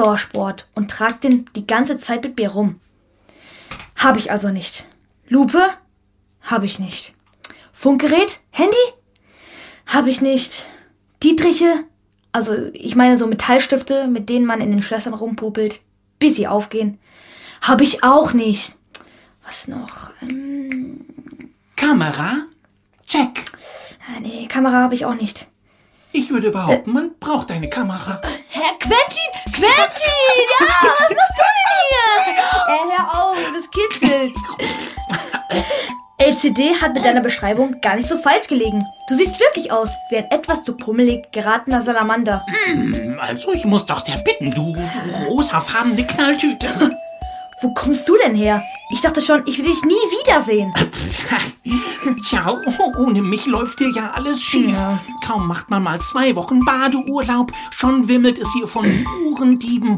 Ausdauersport und trage den die ganze Zeit mit mir rum. Habe ich also nicht. Lupe? Habe ich nicht. Funkgerät? Handy? Habe ich nicht. Dietriche? Also ich meine so Metallstifte, mit denen man in den Schlössern rumpopelt, bis sie aufgehen. Habe ich auch nicht. Was noch? Kamera? Check. Nee, Kamera habe ich auch nicht. Ich würde behaupten, man braucht eine Kamera. Herr Quentin! Quentin! Ja, was machst du denn hier? Hör auf, das kitzelt. LCD hat mit deiner Beschreibung gar nicht so falsch gelegen. Du siehst wirklich aus wie ein etwas zu pummelig geratener Salamander. Also, ich muss doch sehr bitten, du rosafarbene Knalltüte. Wo kommst du denn her? Ich dachte schon, ich will dich nie wiedersehen. Tja, ohne mich läuft dir ja alles schief. Ja. Kaum macht man mal 2 Wochen Badeurlaub, schon wimmelt es hier von Uhrendieben,